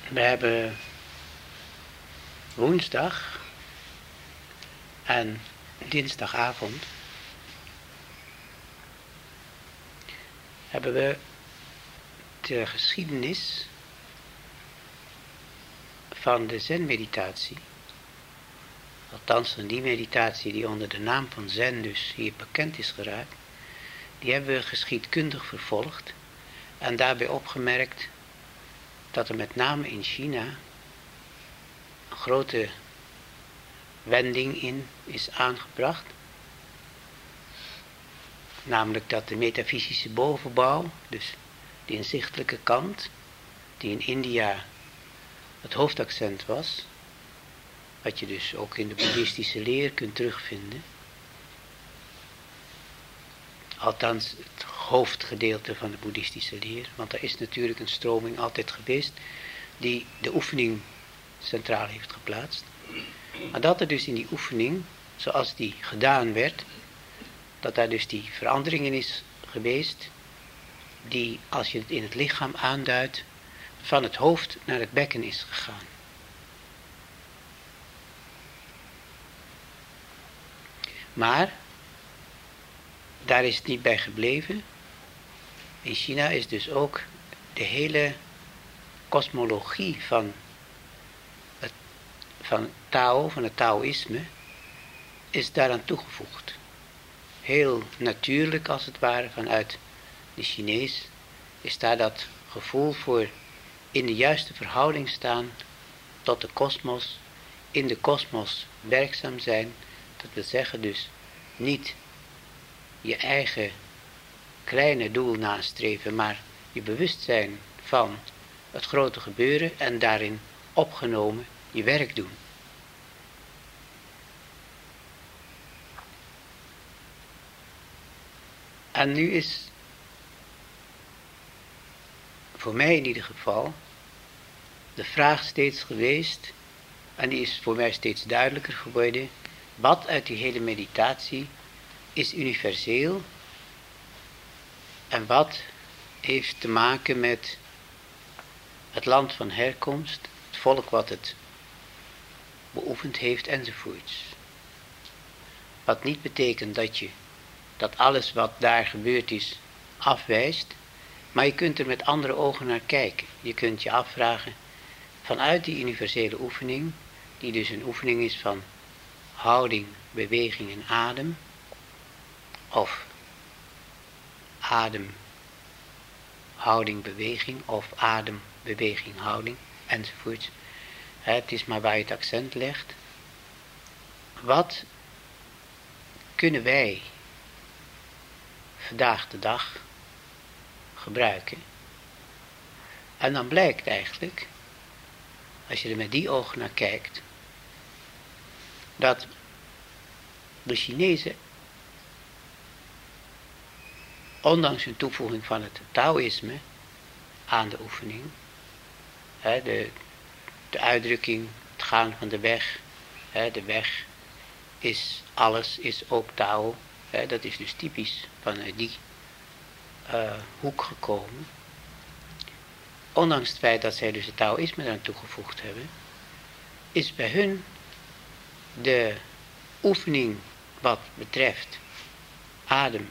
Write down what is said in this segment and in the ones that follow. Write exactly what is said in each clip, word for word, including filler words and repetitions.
We hebben woensdag en dinsdagavond hebben we de geschiedenis van de zen-meditatie, althans van die meditatie die onder de naam van zen dus hier bekend is geraakt, die hebben we geschiedkundig vervolgd en daarbij opgemerkt dat er met name in China een grote wending in is aangebracht. Namelijk dat de metafysische bovenbouw, dus die inzichtelijke kant, die in India het hoofdaccent was, wat je dus ook in de boeddhistische leer kunt terugvinden, althans het hoofdgedeelte van de boeddhistische leer, want er is natuurlijk een stroming altijd geweest die de oefening centraal heeft geplaatst. Maar dat er dus in die oefening, zoals die gedaan werd, dat daar dus die veranderingen is geweest, die als je het in het lichaam aanduidt, van het hoofd naar het bekken is gegaan. Maar daar is het niet bij gebleven. In China is dus ook de hele kosmologie van het, van Tao, van het Taoïsme, is daaraan toegevoegd. Heel natuurlijk als het ware vanuit de Chinees is daar dat gevoel voor in de juiste verhouding staan tot de kosmos, in de kosmos werkzaam zijn, dat wil zeggen dus niet je eigen kleine doel nastreven, maar je bewustzijn van het grote gebeuren en daarin opgenomen je werk doen. En nu is voor mij in ieder geval de vraag steeds geweest, en die is voor mij steeds duidelijker geworden, wat uit die hele meditatie is universeel en wat heeft te maken met het land van herkomst, het volk wat het beoefend heeft enzovoorts. Wat niet betekent dat je dat alles wat daar gebeurd is afwijst, maar je kunt er met andere ogen naar kijken. Je kunt je afvragen, vanuit die universele oefening, die dus een oefening is van houding, beweging en adem, of adem, houding, beweging, of adem, beweging, houding, enzovoorts. Het is maar waar je het accent legt. Wat kunnen wij vandaag de dag gebruiken? En dan blijkt eigenlijk, als je er met die ogen naar kijkt, dat de Chinezen, ondanks hun toevoeging van het Taoïsme aan de oefening, hè, de, de uitdrukking, het gaan van de weg, hè, de weg is alles, is ook Tao, hè, dat is dus typisch vanuit die uh, hoek gekomen. Ondanks het feit dat zij dus het Taoïsme eraan toegevoegd hebben, is bij hun de oefening wat betreft adem,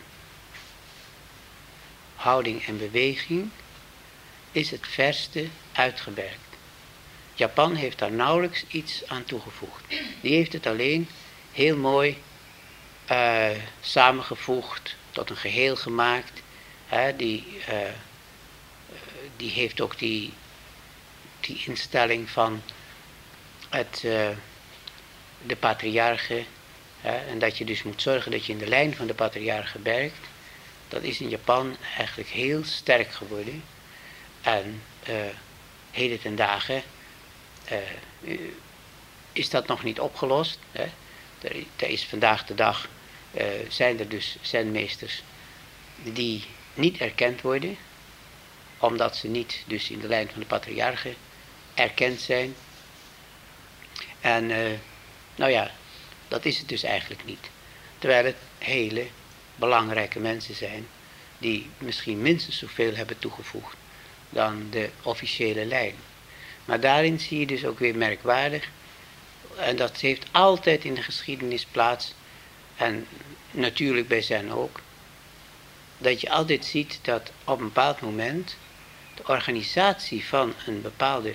houding en beweging, is het verste uitgewerkt. Japan heeft daar nauwelijks iets aan toegevoegd. Die heeft het alleen heel mooi uh, samengevoegd, tot een geheel gemaakt. Hè, die, uh, die heeft ook die, die instelling van het, uh, de patriarchen. Hè, en dat je dus moet zorgen dat je in de lijn van de patriarchen werkt. Dat is in Japan eigenlijk heel sterk geworden. En uh, heden ten dagen uh, is dat nog niet opgelost. Hè. Er, er is vandaag de dag, uh, zijn er dus zenmeesters die niet erkend worden, omdat ze niet dus in de lijn van de patriarchen erkend zijn. En uh, nou ja, dat is het dus eigenlijk niet. Terwijl het hele belangrijke mensen zijn die misschien minstens zoveel hebben toegevoegd dan de officiële lijn. Maar daarin zie je dus ook weer merkwaardig, en dat heeft altijd in de geschiedenis plaats, en natuurlijk bij Zen ook, dat je altijd ziet dat op een bepaald moment de organisatie van een bepaalde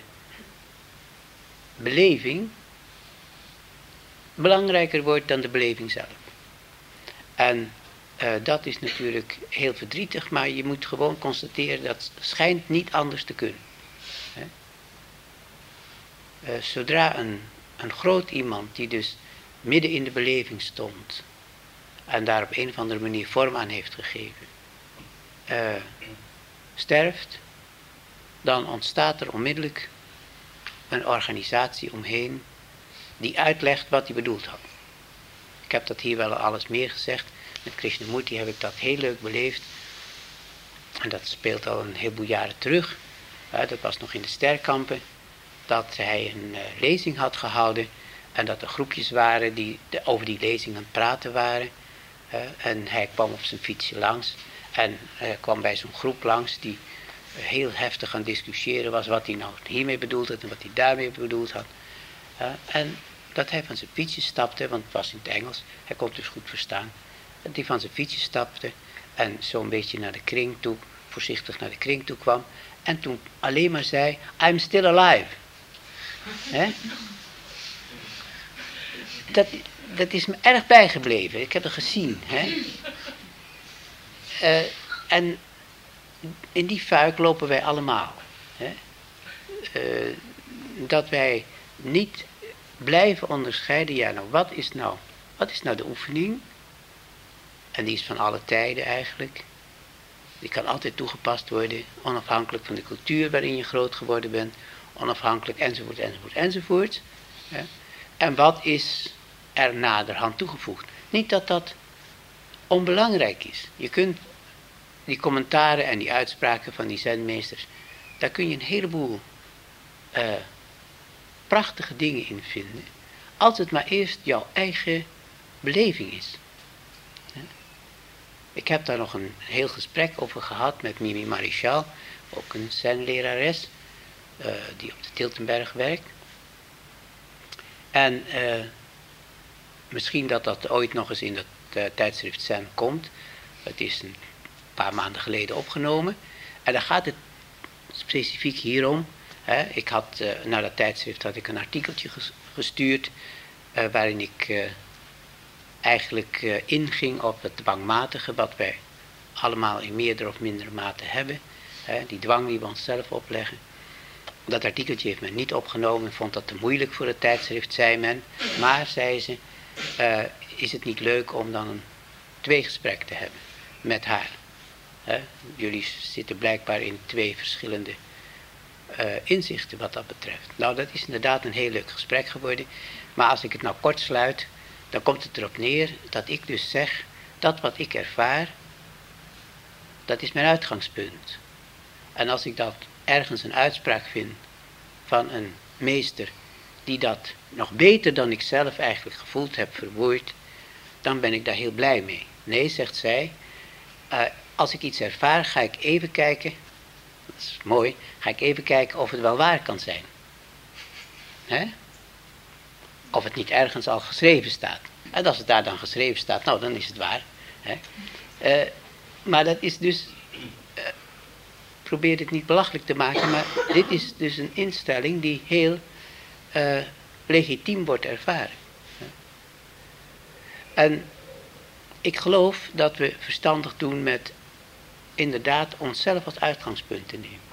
beleving belangrijker wordt dan de beleving zelf. En uh, dat is natuurlijk heel verdrietig, maar je moet gewoon constateren dat het schijnt niet anders te kunnen. Hè? Uh, zodra een, een groot iemand die dus midden in de beleving stond en daar op een of andere manier vorm aan heeft gegeven, uh, sterft, dan ontstaat er onmiddellijk een organisatie omheen die uitlegt wat hij bedoeld had. Ik heb dat hier wel alles meer gezegd. Met Krishnamurti heb ik dat heel leuk beleefd. En dat speelt al een heleboel jaren terug. Uh, dat was nog in de Sterkampen. Dat hij een uh, lezing had gehouden. En dat er groepjes waren die de, over die lezing aan het praten waren. Uh, en hij kwam op zijn fietsje langs. En uh, kwam bij zo'n groep langs die uh, heel heftig aan discussiëren was. Wat hij nou hiermee bedoeld had en wat hij daarmee bedoeld had. Uh, en dat hij van zijn fietsje stapte, want het was in het Engels. Hij kon het dus goed verstaan. Dat hij van zijn fietsje stapte en zo'n beetje naar de kring toe, voorzichtig naar de kring toe kwam. En toen alleen maar zei, I'm still alive. He? Dat, dat is me erg bijgebleven. Ik heb het gezien. Hè? Uh, en in die fuik lopen wij allemaal. Hè? Uh, dat wij niet blijven onderscheiden. Ja, nou, wat is nou, wat is nou de oefening? En die is van alle tijden eigenlijk. Die kan altijd toegepast worden, onafhankelijk van de cultuur waarin je groot geworden bent, onafhankelijk enzovoort, enzovoort, enzovoort. Ja. En wat is er naderhand toegevoegd? Niet dat dat onbelangrijk is. Je kunt die commentaren en die uitspraken van die zenmeesters, daar kun je een heleboel uh, prachtige dingen in vinden, als het maar eerst jouw eigen beleving is. Ik heb daar nog een heel gesprek over gehad met Mimi Marichal, ook een zenlerares, uh, die op de Tiltenberg werkt. En uh, misschien dat dat ooit nog eens in het uh, tijdschrift Zen komt. Het is een paar maanden geleden opgenomen. En dan gaat het specifiek hierom. Hè. Ik had, uh, naar dat tijdschrift had ik een artikeltje gestuurd, uh, waarin ik Uh, eigenlijk uh, inging op het dwangmatige wat wij allemaal in meerdere of mindere mate hebben. Hè, die dwang die we onszelf opleggen. Dat artikeltje heeft men niet opgenomen. Vond dat te moeilijk voor het tijdschrift, zei men. Maar, zei ze, uh, is het niet leuk om dan een tweegesprek te hebben met haar. Hè? Jullie zitten blijkbaar in twee verschillende uh, inzichten wat dat betreft. Nou, dat is inderdaad een heel leuk gesprek geworden. Maar als ik het nou kort sluit, dan komt het erop neer dat ik dus zeg, dat wat ik ervaar, dat is mijn uitgangspunt. En als ik dat ergens een uitspraak vind van een meester die dat nog beter dan ik zelf eigenlijk gevoeld heb verwoord, dan ben ik daar heel blij mee. Nee, zegt zij, uh, als ik iets ervaar, ga ik even kijken, dat is mooi, ga ik even kijken of het wel waar kan zijn. Hè? Of het niet ergens al geschreven staat. En als het daar dan geschreven staat, nou, dan is het waar. Hè? Uh, maar dat is dus, uh, probeer dit niet belachelijk te maken, maar dit is dus een instelling die heel uh, legitiem wordt ervaren. En ik geloof dat we verstandig doen met inderdaad onszelf als uitgangspunt te nemen.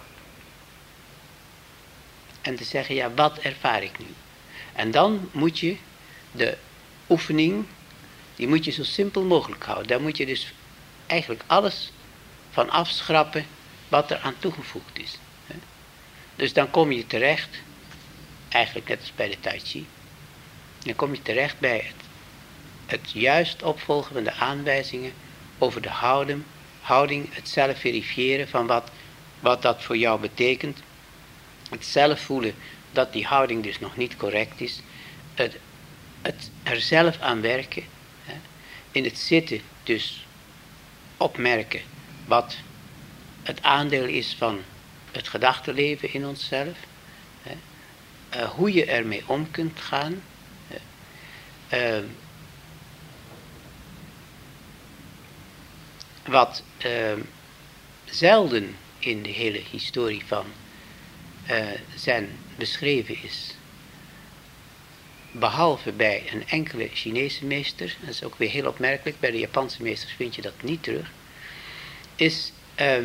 En te zeggen, ja, wat ervaar ik nu? En dan moet je de oefening, die moet je zo simpel mogelijk houden. Daar moet je dus eigenlijk alles van afschrappen wat er aan toegevoegd is. Dus dan kom je terecht, eigenlijk net als bij de Tai Chi, dan kom je terecht bij het, het juist opvolgen van de aanwijzingen over de houding, houding, het zelf verifiëren van wat, wat dat voor jou betekent. Het zelf voelen dat die houding dus nog niet correct is. Het, het er zelf aan werken. Hè. In het zitten dus opmerken wat het aandeel is van het gedachtenleven in onszelf. Hè? Uh, hoe je ermee om kunt gaan. Uh, wat uh, zelden in de hele historie van uh, zen beschreven is, behalve bij een enkele Chinese meester, dat is ook weer heel opmerkelijk, bij de Japanse meesters vind je dat niet terug, is uh,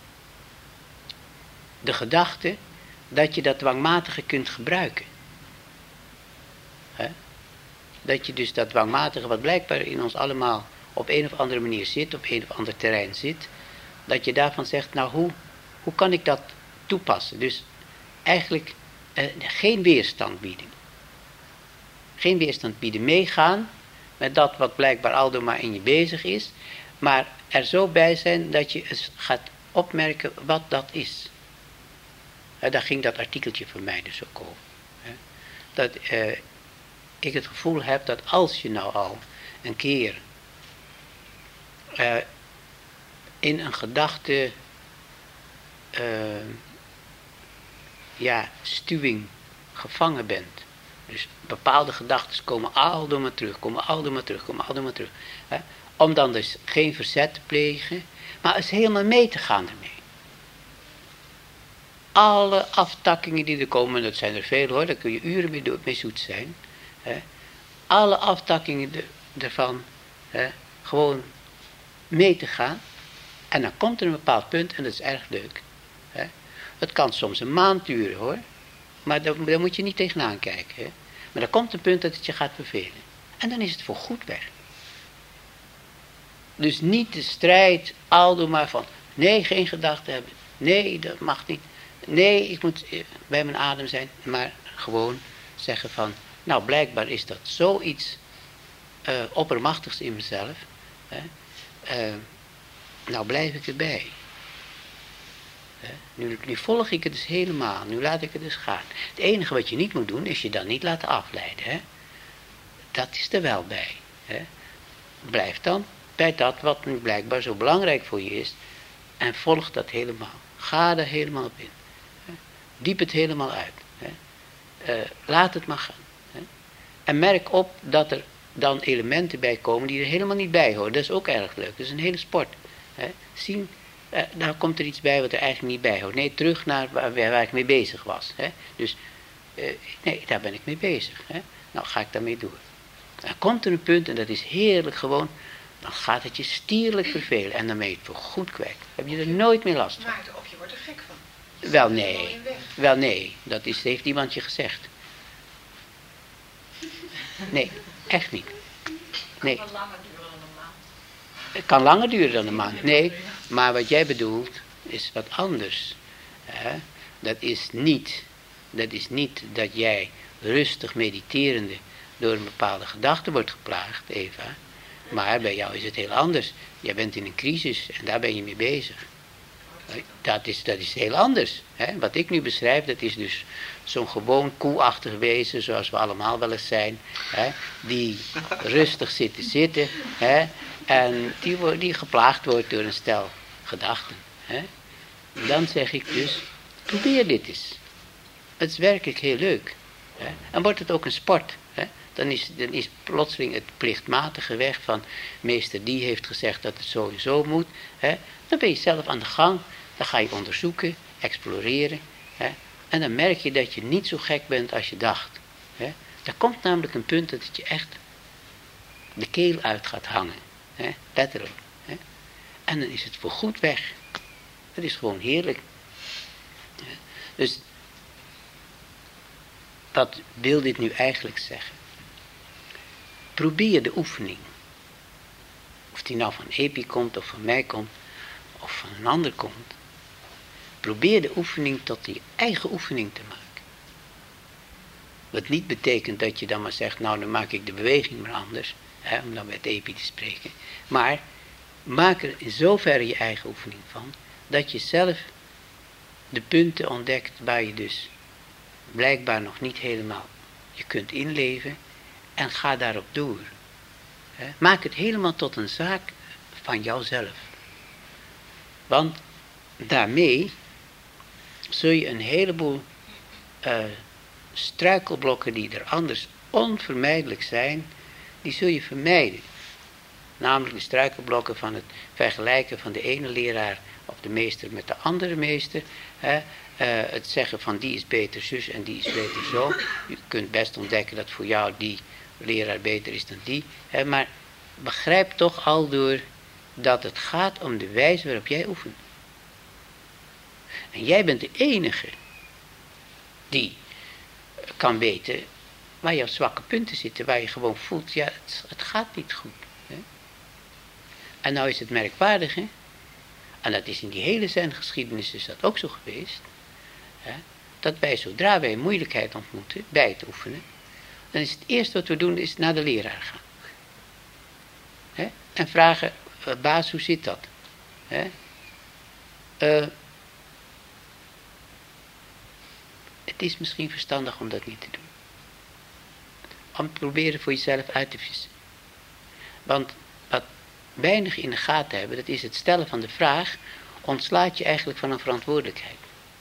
de gedachte dat je dat dwangmatige kunt gebruiken. He? Dat je dus dat dwangmatige, wat blijkbaar in ons allemaal op een of andere manier zit, op een of ander terrein zit, dat je daarvan zegt, nou hoe, hoe kan ik dat toepassen? Dus eigenlijk uh, geen weerstand bieden. Geen weerstand bieden, meegaan met dat wat blijkbaar aldo maar in je bezig is, maar er zo bij zijn dat je eens gaat opmerken wat dat is. Uh, daar ging dat artikeltje van mij dus ook over. Uh, dat uh, ik het gevoel heb dat als je nou al een keer uh, in een gedachte uh, ja, stuwing gevangen bent. Dus bepaalde gedachten komen aldo maar terug, komen aldo maar terug, komen aldo maar terug. Hè? Om dan dus geen verzet te plegen, maar eens helemaal mee te gaan ermee. Alle aftakkingen die er komen, dat zijn er veel hoor, daar kun je uren mee, mee zoet zijn. Hè? Alle aftakkingen de, ervan, hè? Gewoon mee te gaan. En dan komt er een bepaald punt en dat is erg leuk. Hè? Het kan soms een maand duren hoor. Maar daar, daar moet je niet tegenaan kijken. Hè? Maar er komt een punt dat het je gaat vervelen. En dan is het voor goed weg. Dus niet de strijd, aldoor maar van, nee, geen gedachten hebben. Nee, dat mag niet. Nee, ik moet bij mijn adem zijn. Maar gewoon zeggen van, nou blijkbaar is dat zoiets uh, oppermachtigs in mezelf. Hè? Uh, nou blijf ik erbij. Nu, nu volg ik het dus helemaal. Nu laat ik het dus gaan. Het enige wat je niet moet doen, is je dan niet laten afleiden. Hè? Dat is er wel bij. Hè? Blijf dan bij dat wat nu blijkbaar zo belangrijk voor je is. En volg dat helemaal. Ga er helemaal op in. Hè? Diep het helemaal uit. Hè? Uh, laat het maar gaan. Hè? En merk op dat er dan elementen bij komen die er helemaal niet bij horen. Dat is ook erg leuk. Dat is een hele sport. Hè? Zien... Uh, nou komt er iets bij wat er eigenlijk niet bij hoort. Nee, terug naar waar, waar ik mee bezig was. Hè? Dus, uh, nee, daar ben ik mee bezig. Hè? Nou, ga ik daarmee door. Dan komt er een punt, en dat is heerlijk gewoon, dan gaat het je stierlijk vervelen. En dan ben je het voor goed kwijt. Heb je er nooit meer last van. Maarten, of je wordt er gek van. Wel nee, wel nee, dat is, heeft iemand je gezegd. Nee, echt niet. Nee. Het kan langer duren dan een maand. Het kan langer duren dan een maand, nee. Maar wat jij bedoelt is wat anders. Hè? Dat is niet, dat is niet dat jij rustig mediterende door een bepaalde gedachte wordt geplaagd, Eva. Maar bij jou is het heel anders. Jij bent in een crisis en daar ben je mee bezig. Dat is, dat is heel anders. Hè? Wat ik nu beschrijf, dat is dus zo'n gewoon koeachtig wezen, zoals we allemaal wel eens zijn. Hè? Die rustig zit te zitten. Hè? En die, die geplaagd wordt door een stel gedachten. Hè? Dan zeg ik dus, probeer dit eens. Het is werkelijk heel leuk. Hè? En wordt het ook een sport. Hè? Dan, is, dan is plotseling het plichtmatige weg van, meester die heeft gezegd dat het sowieso moet. Hè? Dan ben je zelf aan de gang. Dan ga je onderzoeken, exploreren. Hè? En dan merk je dat je niet zo gek bent als je dacht. Hè? Er komt namelijk een punt dat het je echt de keel uit gaat hangen. Hè? Letterlijk. Hè? En dan is het voor goed weg. Dat is gewoon heerlijk. Ja. Dus, wat wil dit nu eigenlijk zeggen? Probeer de oefening. Of die nou van Epi komt, of van mij komt, of van een ander komt. Probeer de oefening tot je eigen oefening te maken. Wat niet betekent dat je dan maar zegt, nou dan maak ik de beweging maar anders. Hè, om dan met Epi te spreken. Maar maak er in zoverre je eigen oefening van, dat je zelf de punten ontdekt waar je dus blijkbaar nog niet helemaal je kunt inleven. En ga daarop door. Hè. Maak het helemaal tot een zaak van jouzelf. Want daarmee zul je een heleboel uh, struikelblokken die er anders onvermijdelijk zijn, die zul je vermijden. Namelijk de struikelblokken van het vergelijken van de ene leraar of de meester met de andere meester. Hè. Uh, het zeggen van die is beter zus en die is beter zo. Je kunt best ontdekken dat voor jou die leraar beter is dan die. Hè. Maar begrijp toch aldoor dat het gaat om de wijze waarop jij oefent. En jij bent de enige die kan weten waar jouw zwakke punten zitten, waar je gewoon voelt, ja, het, het gaat niet goed. Hè? En nou is het merkwaardig, hè? En dat is in die hele zengeschiedenis is dat ook zo geweest, hè? Dat wij, zodra wij moeilijkheid ontmoeten, bij het oefenen, dan is het eerste wat we doen, is naar de leraar gaan. Hè? En vragen, uh, baas, hoe zit dat? Hè? Uh, het is misschien verstandig om dat niet te doen. Om te proberen voor jezelf uit te vissen. Want wat weinig in de gaten hebben, dat is het stellen van de vraag, ontslaat je eigenlijk van een verantwoordelijkheid.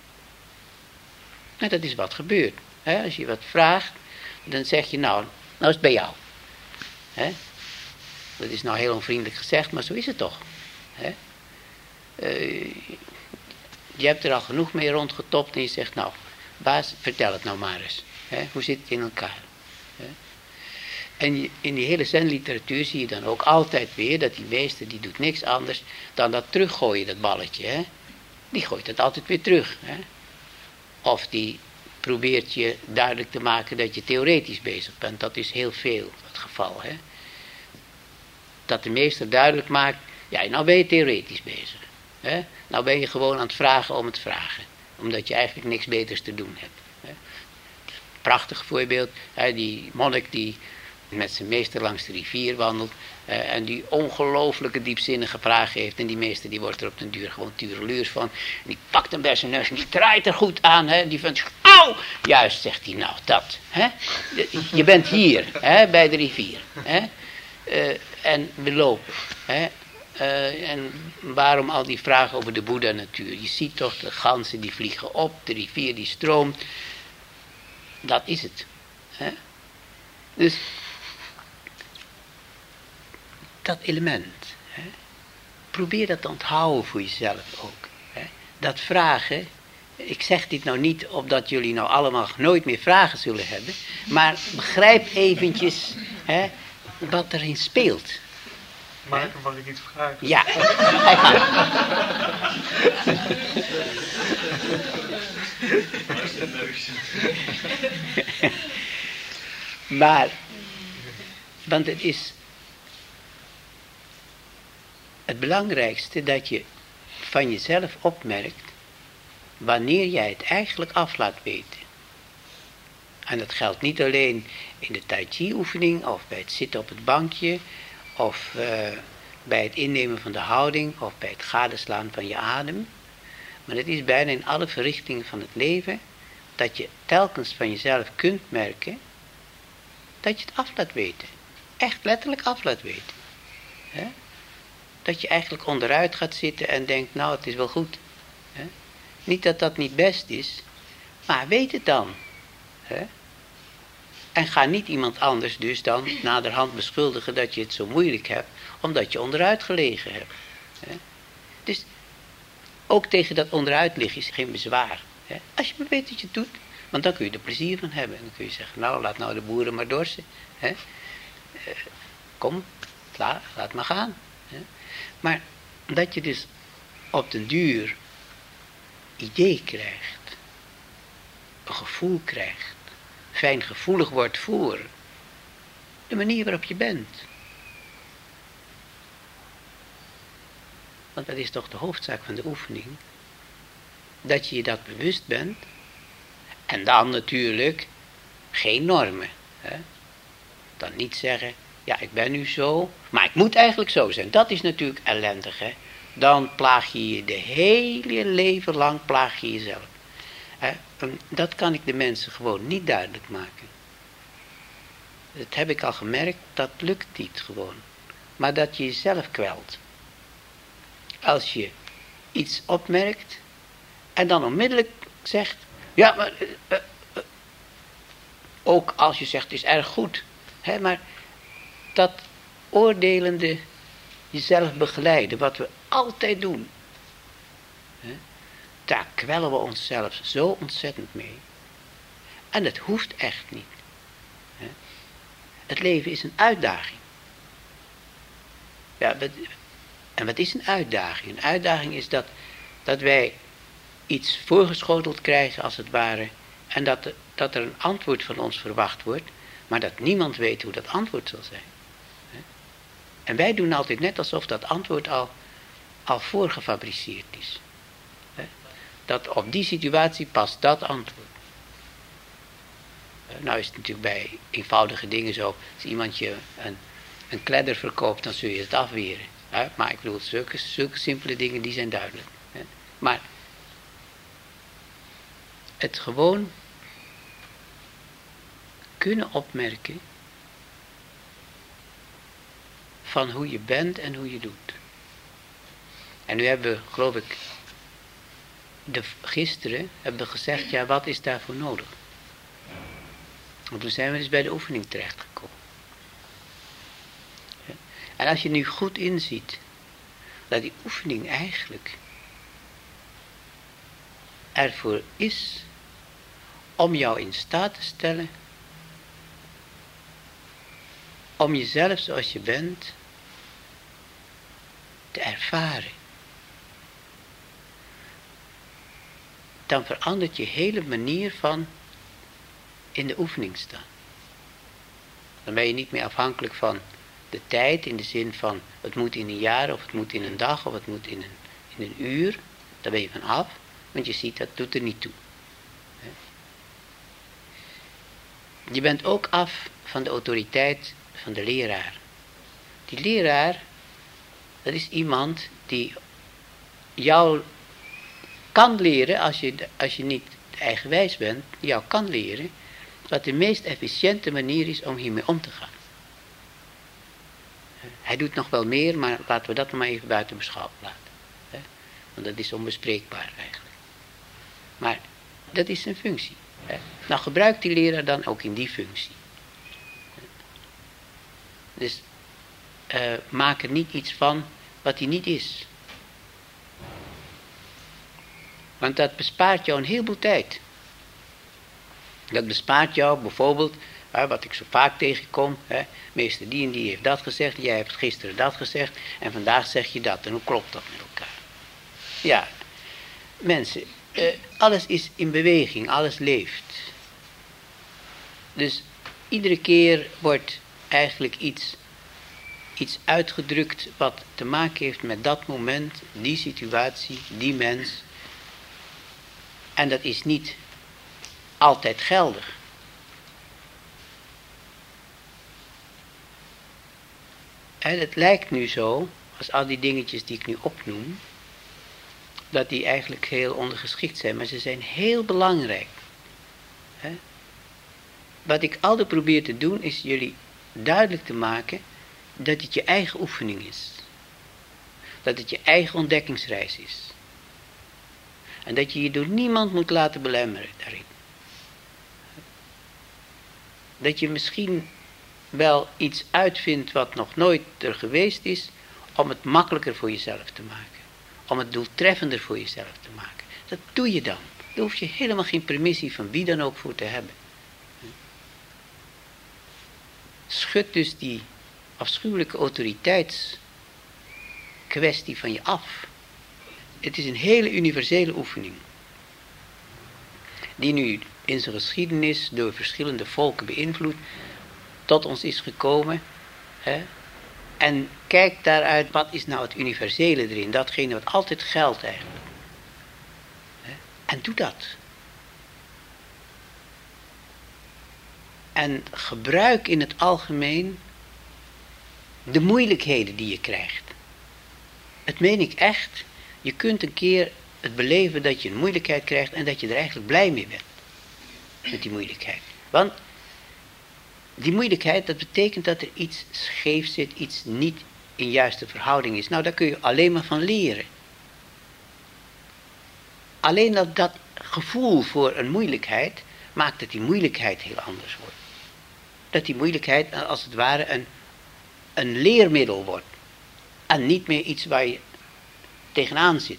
En dat is wat gebeurt. Hè? Als je wat vraagt, dan zeg je, nou, nou is het bij jou. Hè? Dat is nou heel onvriendelijk gezegd, maar zo is het toch. Hè? Uh, je hebt er al genoeg mee rondgetopt en je zegt, nou, baas, vertel het nou maar eens. Hè? Hoe zit het in elkaar? Hè? En in die hele zenliteratuur zie je dan ook altijd weer dat die meester, die doet niks anders dan dat teruggooien, dat balletje. Hè? Die gooit het altijd weer terug. Hè? Of die probeert je duidelijk te maken dat je theoretisch bezig bent. Dat is heel veel het geval. Hè? Dat de meester duidelijk maakt, ja, nou ben je theoretisch bezig. Hè? Nou ben je gewoon aan het vragen om het vragen. Omdat je eigenlijk niks beters te doen hebt. Hè? Prachtig voorbeeld, hè? Die monnik die met zijn meester langs de rivier wandelt. Uh, en die ongelooflijke diepzinnige vraag heeft. En die meester die wordt er op den duur gewoon tureluurs van. En die pakt hem bij zijn neus en die draait er goed aan. Hè? Die vindt, auw! Juist, zegt hij, nou dat. Hè? Je bent hier, hè, bij de rivier. Hè? Uh, en we lopen. Hè? Uh, en waarom al die vragen over de Boeddha-natuur? Je ziet toch, de ganzen die vliegen op, de rivier die stroomt. Dat is het. Hè? Dus dat element, hè, probeer dat te onthouden voor jezelf ook. Hè. Dat vragen, ik zeg dit nou niet opdat jullie nou allemaal nooit meer vragen zullen hebben, maar begrijp eventjes, hè, wat erin speelt. Maar mag ik iets vragen? Ja. Maar, want het is het belangrijkste dat je van jezelf opmerkt wanneer jij het eigenlijk af laat weten. En dat geldt niet alleen in de tai chi oefening of bij het zitten op het bankje of uh, bij het innemen van de houding of bij het gadeslaan van je adem. Maar het is bijna in alle verrichtingen van het leven dat je telkens van jezelf kunt merken dat je het af laat weten. Echt letterlijk af laat weten. He? Dat je eigenlijk onderuit gaat zitten en denkt, nou het is wel goed. He? Niet dat dat niet best is, maar weet het dan. He? En ga niet iemand anders dus dan naderhand beschuldigen dat je het zo moeilijk hebt, omdat je onderuit gelegen hebt. He? Dus ook tegen dat onderuit liggen is geen bezwaar. He? Als je maar weet dat je het doet, want dan kun je er plezier van hebben. En dan kun je zeggen, nou laat nou de boeren maar dorsen. He? Uh, kom, laat, laat maar gaan. He? Maar dat je dus op den duur idee krijgt, een gevoel krijgt, fijngevoelig wordt voor de manier waarop je bent. Want dat is toch de hoofdzaak van de oefening, dat je je dat bewust bent en dan natuurlijk geen normen. Hè? Dan niet zeggen, ja ik ben nu zo, maar ik moet eigenlijk zo zijn. Dat is natuurlijk ellendig. Hè? Dan plaag je je de hele leven lang plaag je jezelf. Hè? En dat kan ik de mensen gewoon niet duidelijk maken. Dat heb ik al gemerkt, dat lukt niet gewoon. Maar dat je jezelf kwelt. Als je iets opmerkt en dan onmiddellijk zegt, ja maar uh, uh, ook als je zegt, het is erg goed. Hè, maar dat oordelende jezelf begeleiden, wat we altijd doen. Hè, daar kwellen we onszelf zo ontzettend mee. En dat hoeft echt niet. Hè. Het leven is een uitdaging. Ja, wat, en wat is een uitdaging? Een uitdaging is dat, dat wij iets voorgeschoteld krijgen als het ware. En dat, dat er een antwoord van ons verwacht wordt. Maar dat niemand weet hoe dat antwoord zal zijn. En wij doen altijd net alsof dat antwoord al, al voorgefabriceerd is. Dat op die situatie past dat antwoord. Nou is het natuurlijk bij eenvoudige dingen zo. Als iemand je een, een kledder verkoopt, dan zul je het afweren. Maar ik bedoel, zulke, zulke simpele dingen, die zijn duidelijk. Maar het gewoon kunnen opmerken van hoe je bent en hoe je doet. En nu hebben we, geloof ik, de, gisteren hebben we gezegd, ja, wat is daarvoor nodig? Want toen zijn we dus bij de oefening terechtgekomen. En als je nu goed inziet dat die oefening eigenlijk ervoor is om jou in staat te stellen om jezelf zoals je bent te ervaren. Dan verandert je hele manier van in de oefening staan. Dan ben je niet meer afhankelijk van de tijd in de zin van het moet in een jaar of het moet in een dag of het moet in een, in een uur. Daar ben je van af, want je ziet dat doet er niet toe. Je bent ook af van de autoriteit van de leraar. Die leraar, dat is iemand die jou kan leren, als je, als je niet eigenwijs bent, die jou kan leren wat de meest efficiënte manier is om hiermee om te gaan. Hij doet nog wel meer, maar laten we dat nog maar even buiten beschouwing laten. Want dat is onbespreekbaar eigenlijk. Maar dat is zijn functie. Nou gebruikt die leraar dan ook in die functie. Dus uh, maak er niet iets van wat hij niet is. Want dat bespaart jou een heleboel tijd. Dat bespaart jou bijvoorbeeld, hè, wat ik zo vaak tegenkom, hè, meester die en die heeft dat gezegd, jij hebt gisteren dat gezegd en vandaag zeg je dat. En hoe klopt dat met elkaar? Ja, mensen, uh, alles is in beweging, alles leeft. Dus iedere keer wordt eigenlijk iets, iets uitgedrukt wat te maken heeft met dat moment, die situatie, die mens. En dat is niet altijd geldig. En het lijkt nu zo, als al die dingetjes die ik nu opnoem, dat die eigenlijk heel ondergeschikt zijn, maar ze zijn heel belangrijk. He? Wat ik altijd probeer te doen, is jullie duidelijk te maken dat het je eigen oefening is. Dat het je eigen ontdekkingsreis is. En dat je je door niemand moet laten belemmeren daarin. Dat je misschien wel iets uitvindt wat nog nooit er geweest is, om het makkelijker voor jezelf te maken. Om het doeltreffender voor jezelf te maken. Dat doe je dan. Daar hoef je helemaal geen permissie van wie dan ook voor te hebben. Schud dus die afschuwelijke autoriteitskwestie van je af. Het is een hele universele oefening. Die nu in zijn geschiedenis door verschillende volken beïnvloed tot ons is gekomen. Hè? En kijk daaruit, wat is nou het universele erin? Datgene wat altijd geldt eigenlijk. Hè? En doe dat. En gebruik in het algemeen de moeilijkheden die je krijgt. Het meen ik echt. Je kunt een keer het beleven dat je een moeilijkheid krijgt en dat je er eigenlijk blij mee bent. Met die moeilijkheid. Want die moeilijkheid, dat betekent dat er iets scheef zit, iets niet in juiste verhouding is. Nou, daar kun je alleen maar van leren. Alleen dat, dat gevoel voor een moeilijkheid maakt dat die moeilijkheid heel anders wordt. Dat die moeilijkheid als het ware een, een leermiddel wordt. En niet meer iets waar je tegenaan zit.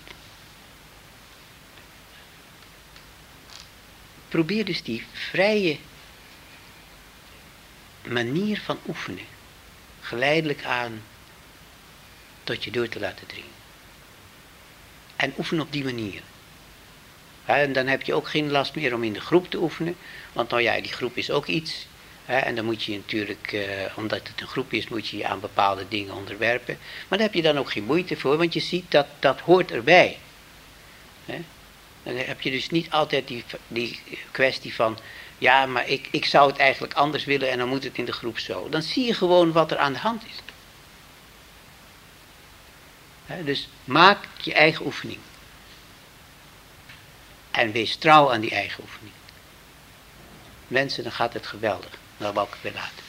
Probeer dus die vrije manier van oefenen geleidelijk aan tot je door te laten dringen. En oefen op die manier. Ja, en dan heb je ook geen last meer om in de groep te oefenen. Want nou ja, die groep is ook iets. Hè, en dan moet je natuurlijk, eh, omdat het een groep is, moet je je aan bepaalde dingen onderwerpen. Maar daar heb je dan ook geen moeite voor, want je ziet dat dat hoort erbij. Hè? Dan heb je dus niet altijd die, die kwestie van, ja, maar ik, ik zou het eigenlijk anders willen en dan moet het in de groep zo. Dan zie je gewoon wat er aan de hand is. Hè, dus maak je eigen oefening. En wees trouw aan die eigen oefening. Mensen, dan gaat het geweldig. Dat wou ik weer laten.